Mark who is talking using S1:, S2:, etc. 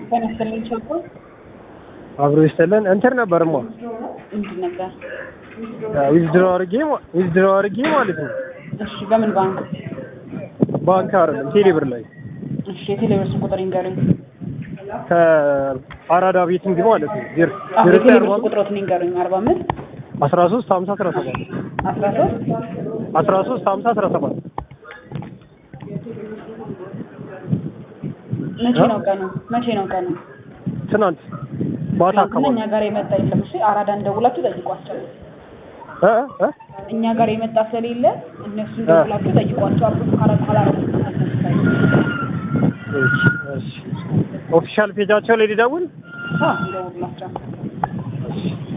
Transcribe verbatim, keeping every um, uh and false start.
S1: ተነስተልኝ ቸኮ
S2: አብሮ ይስተለን እንትን ነበርማ
S1: እንዴ ነበር
S2: ዊዝድሮ አርጌ ዊዝድሮ አርጌ ማለት ነው።
S1: እሺ በምን ባንክ
S2: ባንክ አይደለም ቴሌብር ላይ።
S1: እሺ ቴሌብር ስም ቁጥር ይንገሩኝ።
S2: ከአራዳ ቤትም ግን ማለት ነው ዜሮ
S1: ቴሌብር ስም ቁጥሮት ይንገሩኝ። አርባ አምስት
S2: አስራ ሶስት ሀምሳ አስራ ሰባት
S1: አስራ ሶስት
S2: አስራ ሶስት ሀምሳ አስራ ሰባት
S1: መቼ ነው ቀኑ? መቼ ነው ቀኑ?
S2: ትናንት ማታ አካባቢ
S1: እኛ ጋር የመጣ የለም። እሺ አራዳ እንደውላችሁ ጠይቋቸው።
S2: እ እ
S1: እኛ ጋር የመጣ ስለሌለ እነሱ እንደውላችሁ ጠይቋቸው። አብሮ ካራዳ ካራዳ
S2: እሺ እሺ ኦፊሻል ፔጃቸው ላይ ሊደውል
S1: አዎ እንደውላቸው።